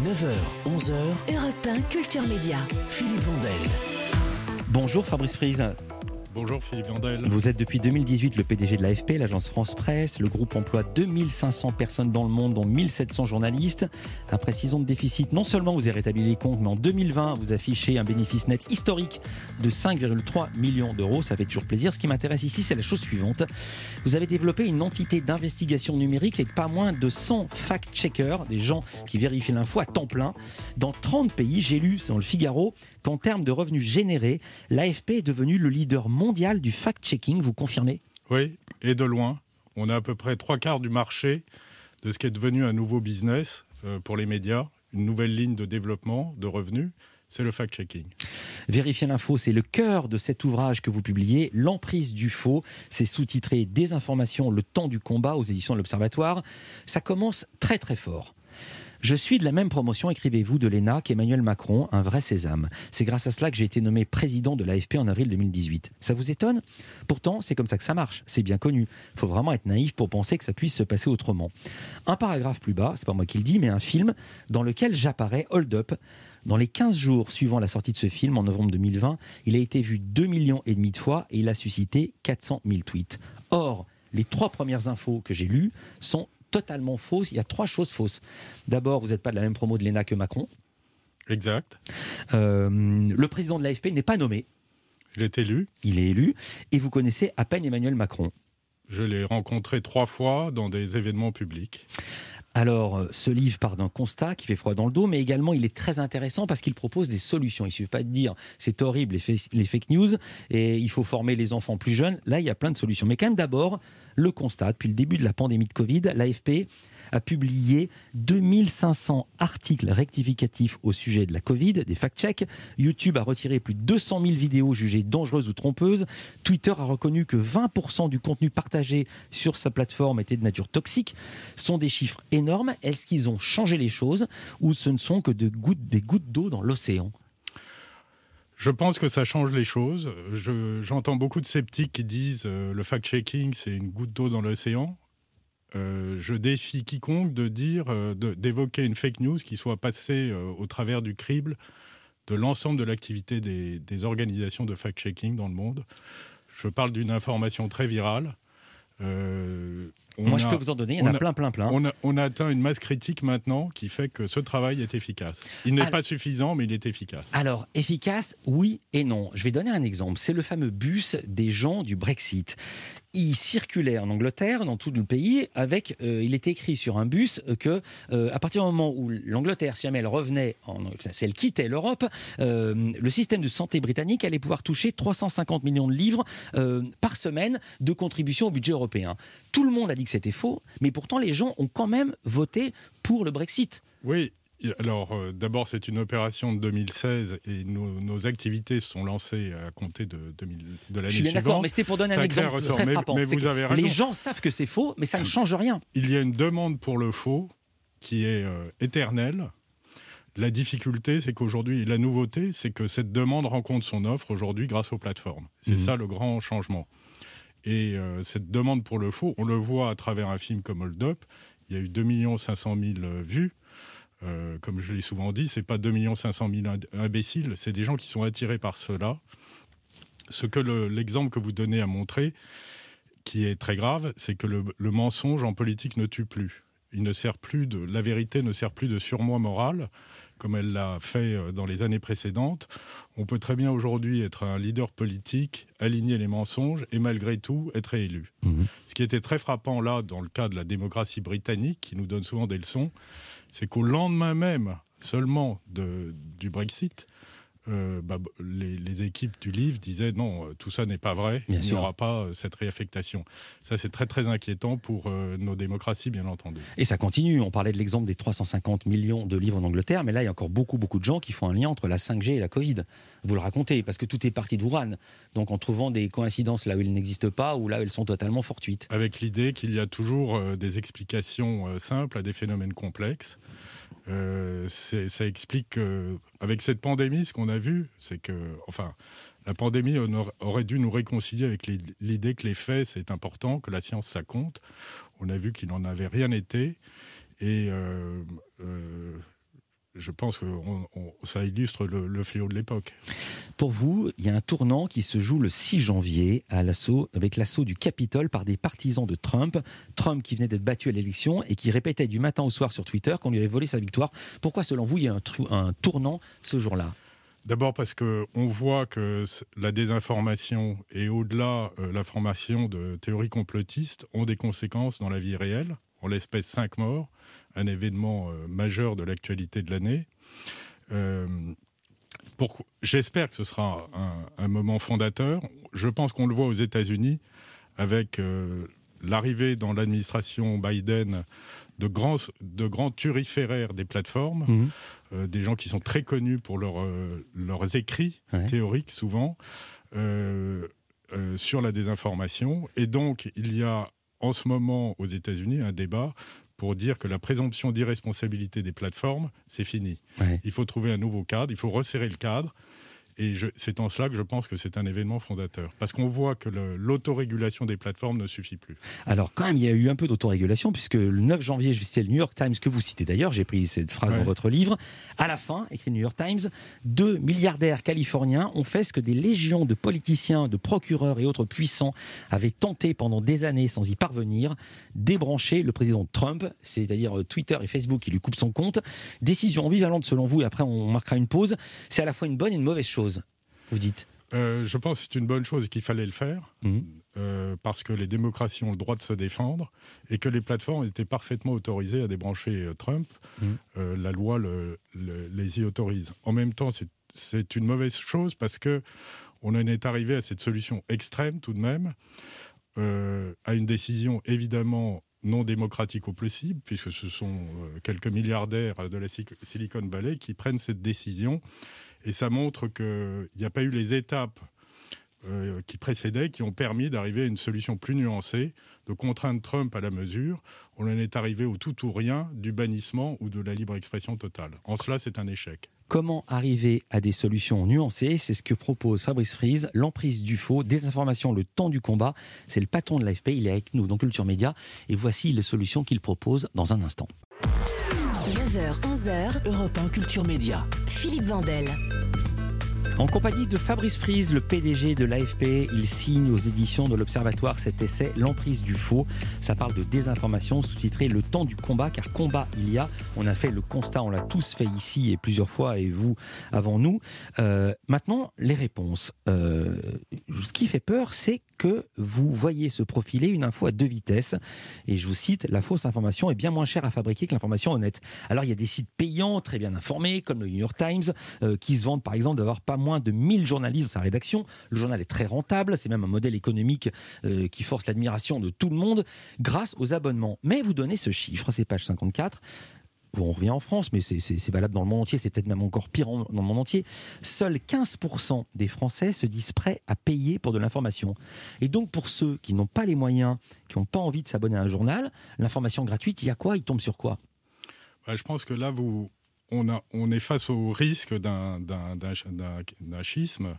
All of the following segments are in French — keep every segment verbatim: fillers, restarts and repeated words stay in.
neuf heures, onze heures, Europe un Culture Média. Philippe Vandel. Bonjour Fabrice Friese. Bonjour Philippe Vandel. Vous êtes depuis deux mille dix-huit le P D G de l'A F P, l'agence France Presse. Le groupe emploie deux mille cinq cents personnes dans le monde, dont mille sept cents journalistes. Après six ans de déficit, non seulement vous avez rétabli les comptes, mais en deux mille vingt, vous affichez un bénéfice net historique de cinq virgule trois millions d'euros. Ça fait toujours plaisir. Ce qui m'intéresse ici, c'est la chose suivante. Vous avez développé une entité d'investigation numérique avec pas moins de cent fact-checkers, des gens qui vérifient l'info à temps plein. Dans trente pays, j'ai lu dans le Figaro qu'en termes de revenus générés, l'A F P est devenu le leader mondial du fact-checking. Vous confirmez ? Oui, et de loin. On a à peu près trois quarts du marché de ce qui est devenu un nouveau business euh, pour les médias, une nouvelle ligne de développement de revenus, c'est le fact-checking. Vérifier l'info, c'est le cœur de cet ouvrage que vous publiez, L'emprise du faux. C'est sous-titré Désinformation, le temps du combat aux éditions de l'Observatoire. Ça commence très très fort. Je suis de la même promotion, écrivez-vous, de l'E N A qu'Emmanuel Macron, un vrai sésame. C'est grâce à cela que j'ai été nommé président de l'A F P en avril deux mille dix-huit. Ça vous étonne ? Pourtant, c'est comme ça que ça marche, c'est bien connu. Il faut vraiment être naïf pour penser que ça puisse se passer autrement. Un paragraphe plus bas, c'est pas moi qui le dis, mais un film dans lequel j'apparais, Hold Up. Dans les quinze jours suivant la sortie de ce film, en novembre deux mille vingt, il a été vu deux virgule cinq millions de fois et il a suscité quatre cent mille tweets. Or, les trois premières infos que j'ai lues sont totalement fausses. Il y a trois choses fausses. D'abord, vous n'êtes pas de la même promo de l'E N A que Macron. Exact. Euh, le président de l'A F P n'est pas nommé. Il est élu. Il est élu. Et vous connaissez à peine Emmanuel Macron. Je l'ai rencontré trois fois dans des événements publics. Alors, ce livre part d'un constat qui fait froid dans le dos, mais également il est très intéressant parce qu'il propose des solutions. Il ne suffit pas de dire c'est horrible les, fa- les fake news et il faut former les enfants plus jeunes. Là, il y a plein de solutions. Mais quand même d'abord, le constat, depuis le début de la pandémie de Covid, l'A F P a publié deux mille cinq cents articles rectificatifs au sujet de la Covid, des fact-checks. YouTube a retiré plus de deux cent mille vidéos jugées dangereuses ou trompeuses. Twitter a reconnu que vingt pour cent du contenu partagé sur sa plateforme était de nature toxique. Ce sont des chiffres énormes. Est-ce qu'ils ont changé les choses ou ce ne sont que de gouttes, des gouttes d'eau dans l'océan ? Je pense que ça change les choses. Je, j'entends beaucoup de sceptiques qui disent euh, le fact-checking, c'est une goutte d'eau dans l'océan. Euh, je défie quiconque de dire, euh, de, d'évoquer une fake news qui soit passée euh, au travers du crible de l'ensemble de l'activité des, des organisations de fact-checking dans le monde. Je parle d'une information très virale. Euh, Moi, a, je peux vous en donner, il y en a, a plein, plein, plein. On a, on a atteint une masse critique maintenant qui fait que ce travail est efficace. Il n'est alors, pas suffisant, mais il est efficace. Alors, efficace, oui et non. Je vais donner un exemple. C'est le fameux bus des gens du Brexit. Il circulait en Angleterre, dans tout le pays, avec, euh, il était écrit sur un bus que, euh, à partir du moment où l'Angleterre, si jamais elle revenait, en, si elle quittait l'Europe, euh, le système de santé britannique allait pouvoir toucher trois cent cinquante millions de livres euh, par semaine de contribution au budget européen. Tout le monde a dit que c'était faux, mais pourtant les gens ont quand même voté pour le Brexit. Oui. Alors, euh, d'abord, c'est une opération de deux mille seize et nos, nos activités se sont lancées à compter de, deux mille, de l'année suivante. Je suis bien d'accord, mais c'était pour donner un exemple très mais, frappant. Mais vous avez raison. Les gens savent que c'est faux, mais ça ne change rien. Il y a une demande pour le faux qui est euh, éternelle. La difficulté, c'est qu'aujourd'hui, la nouveauté, c'est que cette demande rencontre son offre aujourd'hui grâce aux plateformes. C'est mmh. ça le grand changement. Et euh, cette demande pour le faux, on le voit à travers un film comme Hold Up. Il y a eu deux millions cinq cent mille vues. Euh, comme je l'ai souvent dit, c'est pas deux millions cinq cent mille imbéciles, c'est des gens qui sont attirés par cela. Ce que le, l'exemple que vous donnez a montré, qui est très grave, c'est que le, le mensonge en politique ne tue plus. Il ne sert plus de, la vérité ne sert plus de surmoi moral, comme elle l'a fait dans les années précédentes. On peut très bien aujourd'hui être un leader politique, aligner les mensonges et malgré tout être élu. Mmh. Ce qui était très frappant là, dans le cas de la démocratie britannique, qui nous donne souvent des leçons, c'est qu'au lendemain même seulement de, du Brexit, euh, bah, les, les équipes du livre disaient non, tout ça n'est pas vrai, bien il sûr. N'y aura pas euh, cette réaffectation. Ça, c'est très très inquiétant pour euh, nos démocraties, bien entendu. Et ça continue. On parlait de l'exemple des trois cent cinquante millions de livres en Angleterre, mais là, il y a encore beaucoup beaucoup de gens qui font un lien entre la cinq G et la Covid. Vous le racontez, parce que tout est parti de Wuhan. Donc en trouvant des coïncidences là où elles n'existent pas ou là où elles sont totalement fortuites. Avec l'idée qu'il y a toujours euh, des explications euh, simples à des phénomènes complexes. Euh, c'est, ça explique qu'avec cette pandémie, ce qu'on a vu, c'est que, enfin, la pandémie aurait dû nous réconcilier avec l'idée que les faits, c'est important, que la science, ça compte. On a vu qu'il n'en avait rien été. Et euh, euh, je pense que on, on, ça illustre le, le fléau de l'époque. Pour vous, il y a un tournant qui se joue le six janvier à l'assaut, avec l'assaut du Capitole par des partisans de Trump. Trump qui venait d'être battu à l'élection et qui répétait du matin au soir sur Twitter qu'on lui avait volé sa victoire. Pourquoi, selon vous, il y a un, tr- un tournant ce jour-là ? D'abord parce qu'on voit que la désinformation et au-delà euh, la formation de théories complotistes ont des conséquences dans la vie réelle. En l'espèce, cinq morts, un événement euh, majeur de l'actualité de l'année. Euh, pour, j'espère que ce sera un, un moment fondateur. Je pense qu'on le voit aux États-Unis avec euh, l'arrivée dans l'administration Biden de grands, de grands turiféraires des plateformes, mmh. euh, des gens qui sont très connus pour leur, euh, leurs écrits ouais. théoriques, souvent, euh, euh, sur la désinformation. Et donc, il y a en ce moment aux États-Unis un débat pour dire que la présomption d'irresponsabilité des plateformes, c'est fini. Ouais. Il faut trouver un nouveau cadre, il faut resserrer le cadre. Et je, c'est en cela que je pense que c'est un événement fondateur. Parce qu'on voit que le, l'autorégulation des plateformes ne suffit plus. Alors quand même, il y a eu un peu d'autorégulation, puisque le neuf janvier, je citais le New York Times, que vous citez d'ailleurs, j'ai pris cette phrase ouais. dans votre livre. À la fin, écrit le New York Times, deux milliardaires californiens ont fait ce que des légions de politiciens, de procureurs et autres puissants avaient tenté pendant des années sans y parvenir, débrancher le président Trump, c'est-à-dire Twitter et Facebook qui lui coupent son compte. Décision ambivalente selon vous, et après on marquera une pause. C'est à la fois une bonne et une mauvaise chose. Vous dites euh, Je pense que c'est une bonne chose et qu'il fallait le faire, mmh. euh, parce que les démocraties ont le droit de se défendre et que les plateformes étaient parfaitement autorisées à débrancher euh, Trump. Mmh. Euh, la loi le, le, les y autorise. En même temps, c'est, c'est une mauvaise chose parce qu'on en est arrivé à cette solution extrême tout de même, euh, à une décision évidemment non démocratique au possible, puisque ce sont euh, quelques milliardaires de la Silicon Valley qui prennent cette décision. Et ça montre qu'il n'y a pas eu les étapes euh, qui précédaient, qui ont permis d'arriver à une solution plus nuancée, de contraindre Trump à la mesure. On en est arrivé au tout ou rien du bannissement ou de la libre expression totale. En cela, c'est un échec. Comment arriver à des solutions nuancées ? C'est ce que propose Fabrice Friese, l'emprise du faux, désinformation, le temps du combat. C'est le patron de l'A F P, il est avec nous dans Culture Média. Et voici les solutions qu'il propose dans un instant. neuf heures, onze heures, Europe un Culture Média. Philippe Vandel. En compagnie de Fabrice Friese, le P D G de l'A F P, il signe aux éditions de l'Observatoire cet essai « L'emprise du faux ». Ça parle de désinformation, sous-titré « Le temps du combat », car combat il y a. On a fait le constat, on l'a tous fait ici et plusieurs fois, et vous avant nous. Euh, maintenant, les réponses. Euh, ce qui fait peur, c'est que vous voyez se profiler une info à deux vitesses. Et je vous cite, la fausse information est bien moins chère à fabriquer que l'information honnête. Alors, il y a des sites payants, très bien informés, comme le New York Times, euh, qui se vantent par exemple d'avoir pas moins de mille journalistes dans sa rédaction. Le journal est très rentable, c'est même un modèle économique euh, qui force l'admiration de tout le monde grâce aux abonnements. Mais vous donnez ce chiffre, c'est page cinquante-quatre. On revient en France, mais c'est, c'est, c'est valable dans le monde entier, c'est peut-être même encore pire en, dans le monde entier. Seuls quinze pour cent des Français se disent prêts à payer pour de l'information. Et donc pour ceux qui n'ont pas les moyens, qui n'ont pas envie de s'abonner à un journal, l'information gratuite, il y a quoi ? Il tombe sur quoi ? bah, Je pense que là, vous, on, a, on est face au risque d'un, d'un, d'un, d'un, d'un schisme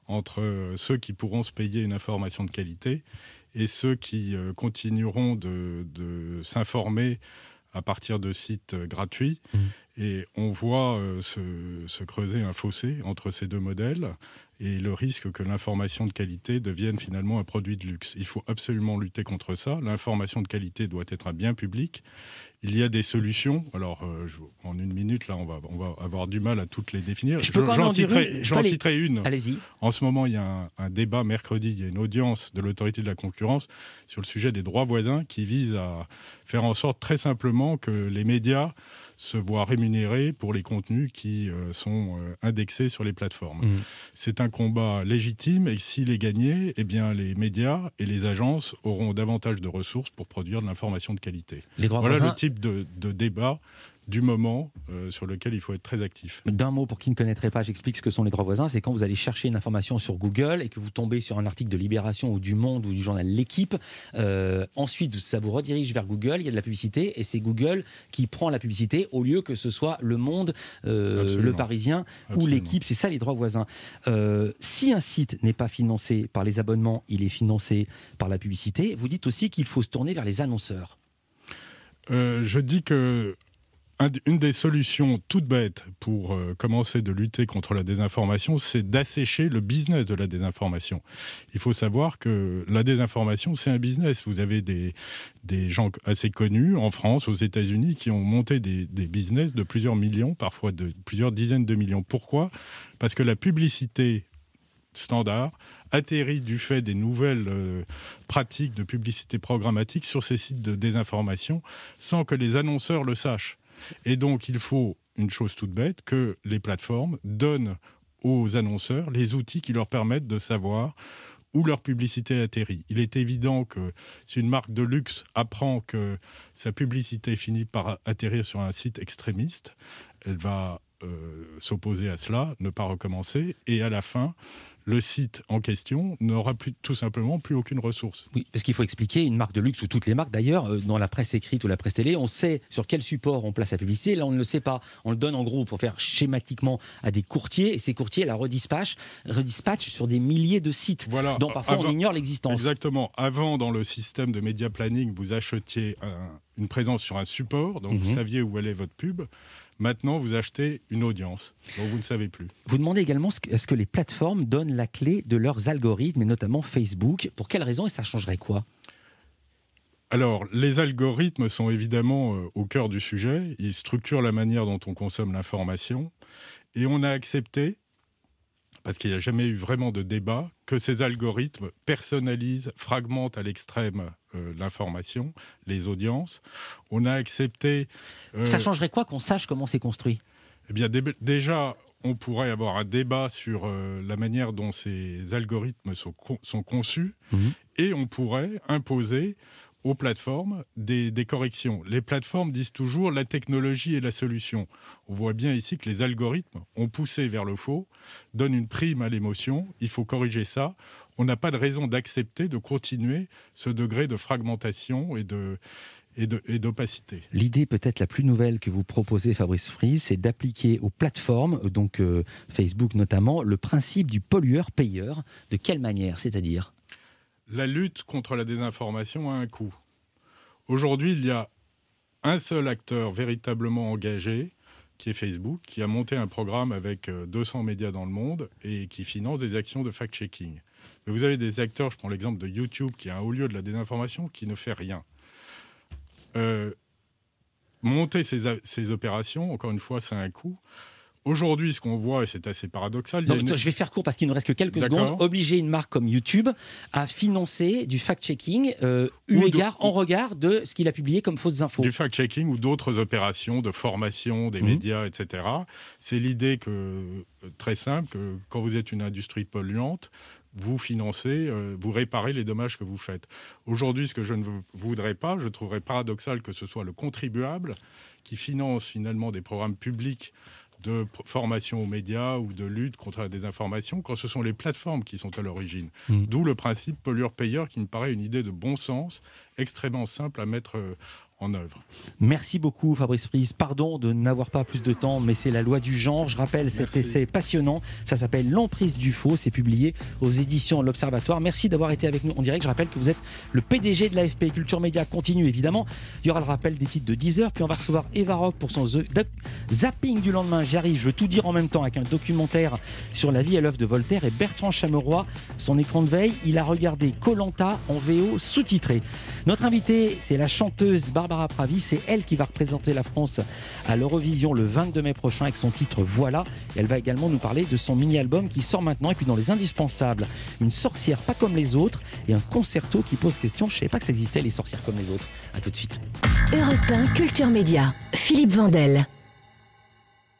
entre ceux qui pourront se payer une information de qualité et ceux qui euh, continueront de, de s'informer à partir de sites gratuits. Mmh. Et on voit euh, se, se creuser un fossé entre ces deux modèles et le risque que l'information de qualité devienne finalement un produit de luxe. Il faut absolument lutter contre ça. L'information de qualité doit être un bien public. Il y a des solutions. Alors, euh, je, en une minute, là, on va, on va avoir du mal à toutes les définir. Je peux je, j'en citerai, une, j'en aller... citerai une. Allez-y. En ce moment, il y a un, un débat mercredi, il y a une audience de l'autorité de la concurrence sur le sujet des droits voisins qui vise à faire en sorte très simplement que les médias se voient rémunérés pour les contenus qui euh, sont euh, indexés sur les plateformes. Mmh. C'est un combat légitime et s'il est gagné, eh bien, les médias et les agences auront davantage de ressources pour produire de l'information de qualité. Les droits voilà voisins... le type de, de débat du moment euh, sur lequel il faut être très actif. D'un mot, pour qui ne connaîtrait pas, j'explique ce que sont les droits voisins. C'est quand vous allez chercher une information sur Google et que vous tombez sur un article de Libération ou du Monde ou du journal L'Équipe. Euh, ensuite, ça vous redirige vers Google, il y a de la publicité et c'est Google qui prend la publicité au lieu que ce soit Le Monde, euh, Le Parisien Absolument. Ou L'Équipe. C'est ça les droits voisins. Euh, si un site n'est pas financé par les abonnements, il est financé par la publicité, vous dites aussi qu'il faut se tourner vers les annonceurs. Euh, je dis que un, une des solutions toutes bêtes pour euh, commencer de lutter contre la désinformation, c'est d'assécher le business de la désinformation. Il faut savoir que la désinformation, c'est un business. Vous avez des, des gens assez connus en France, aux États-Unis, qui ont monté des, des business de plusieurs millions, parfois de plusieurs dizaines de millions. Pourquoi ? Parce que la publicité standard atterrit du fait des nouvelles euh, pratiques de publicité programmatique sur ces sites de désinformation sans que les annonceurs le sachent. Et donc, il faut, une chose toute bête, que les plateformes donnent aux annonceurs les outils qui leur permettent de savoir où leur publicité atterrit. Il est évident que si une marque de luxe apprend que sa publicité finit par atterrir sur un site extrémiste, elle va euh, s'opposer à cela, ne pas recommencer, et à la fin, le site en question n'aura plus, tout simplement plus aucune ressource. Oui, parce qu'il faut expliquer, une marque de luxe, ou toutes les marques d'ailleurs, euh, dans la presse écrite ou la presse télé, on sait sur quel support on place la publicité. Là, on ne le sait pas. On le donne en gros pour faire schématiquement à des courtiers, et ces courtiers la redispatchent, redispatchent sur des milliers de sites, voilà. dont parfois Avant, on ignore l'existence. Exactement. Avant, dans le système de média planning, vous achetiez un, une présence sur un support, donc mmh. vous saviez où allait votre pub. Maintenant, vous achetez une audience, dont vous ne savez plus. Vous demandez également à ce que les plateformes donnent la clé de leurs algorithmes, et notamment Facebook. Pour quelles raisons, et ça changerait quoi ? Alors, les algorithmes sont évidemment euh, au cœur du sujet. Ils structurent la manière dont on consomme l'information. Et on a accepté, parce qu'il n'y a jamais eu vraiment de débat, que ces algorithmes personnalisent, fragmentent à l'extrême euh, l'information, les audiences. On a accepté... Euh, Ça changerait quoi qu'on sache comment c'est construit ? Eh bien, dé- déjà, on pourrait avoir un débat sur euh, la manière dont ces algorithmes sont, con- sont conçus, mmh. et on pourrait imposer aux plateformes des, des corrections. Les plateformes disent toujours la technologie est la solution. On voit bien ici que les algorithmes ont poussé vers le faux, donnent une prime à l'émotion, il faut corriger ça. On n'a pas de raison d'accepter, de continuer ce degré de fragmentation et de... Et, de, et d'opacité. L'idée peut-être la plus nouvelle que vous proposez, Fabrice Friis, c'est d'appliquer aux plateformes, donc euh, Facebook notamment, le principe du pollueur-payeur. De quelle manière, c'est-à-dire ? La lutte contre la désinformation a un coût. Aujourd'hui, il y a un seul acteur véritablement engagé, qui est Facebook, qui a monté un programme avec deux cents médias dans le monde et qui finance des actions de fact-checking. Mais vous avez des acteurs, je prends l'exemple de YouTube, qui est un haut lieu de la désinformation, qui ne fait rien. Euh, monter ces, ces opérations, encore une fois, c'est un coût. Aujourd'hui, ce qu'on voit, et c'est assez paradoxal... Non, une... Je vais faire court parce qu'il nous reste que quelques D'accord. secondes. Obliger une marque comme YouTube à financer du fact-checking euh, eu égard, en regard de ce qu'il a publié comme fausses infos. Du fact-checking ou d'autres opérations de formation des mmh. médias, et cetera. C'est l'idée que, très simple, que quand vous êtes une industrie polluante, vous financez, euh, vous réparez les dommages que vous faites. Aujourd'hui, ce que je ne voudrais pas, je trouverais paradoxal que ce soit le contribuable qui finance finalement des programmes publics de formation aux médias ou de lutte contre la désinformation quand ce sont les plateformes qui sont à l'origine. Mmh. D'où le principe pollueur-payeur qui me paraît une idée de bon sens, extrêmement simple à mettre en œuvre. Merci beaucoup Fabrice Friis. Pardon de n'avoir pas plus de temps, mais c'est la loi du genre. Je rappelle Merci. Cet essai passionnant. Ça s'appelle L'emprise du faux. C'est publié aux éditions L'Observatoire. Merci d'avoir été avec nous en direct. Je rappelle que vous êtes le P D G de l'A F P. Culture Média continue évidemment. Il y aura le rappel des titres de dix heures. Puis on va recevoir Eva Rock pour son zapping du lendemain. J'y arrive. Je veux tout dire en même temps avec un documentaire sur la vie et l'œuvre de Voltaire. Et Bertrand Chameroy, son écran de veille, il a regardé Koh-Lanta en V O sous-titré. Notre invitée, c'est la chanteuse Barbara Pravi. C'est elle qui va représenter la France à l'Eurovision le vingt-deux mai prochain avec son titre Voilà. Et elle va également nous parler de son mini-album qui sort maintenant. Et puis dans les indispensables, une sorcière pas comme les autres et un concerto qui pose question. Je ne savais pas que ça existait, les sorcières comme les autres. À tout de suite. Europe un Culture Média, Philippe Vandel.